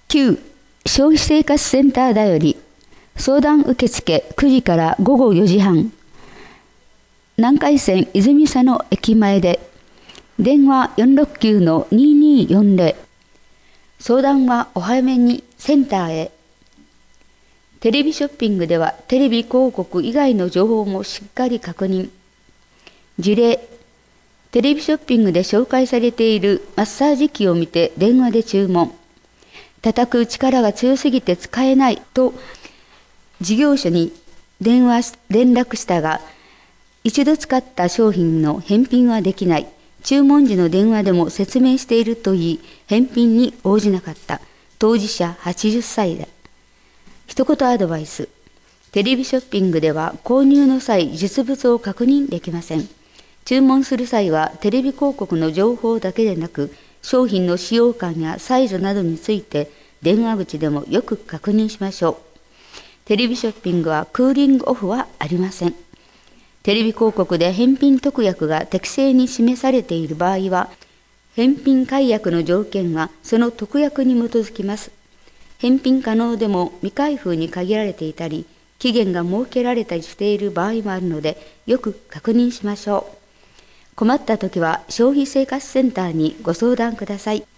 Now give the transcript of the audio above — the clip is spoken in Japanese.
9. 消費生活センターだより相談受付9時から午後4時半。南海線泉佐野駅前で電話 469-2240。相談はお早めにセンターへ。テレビショッピングではテレビ広告以外の情報もしっかり確認。事例、テレビショッピングで紹介されているマッサージ機を見て電話で注文。叩く力が強すぎて使えないと事業所に連絡したが、一度使った商品の返品はできない。注文時の電話でも説明しているといい、返品に応じなかった。当事者80歳だ。一言アドバイス。テレビショッピングでは購入の際、実物を確認できません。注文する際はテレビ広告の情報だけでなく、商品の使用感やサイズなどについて電話口でもよく確認しましょう。テレビショッピングはクーリングオフはありません。テレビ広告で返品特約が適正に示されている場合は、返品解約の条件はその特約に基づきます。返品可能でも未開封に限られていたり、期限が設けられたりしている場合もあるので、よく確認しましょう。困ったときは消費生活センターにご相談ください。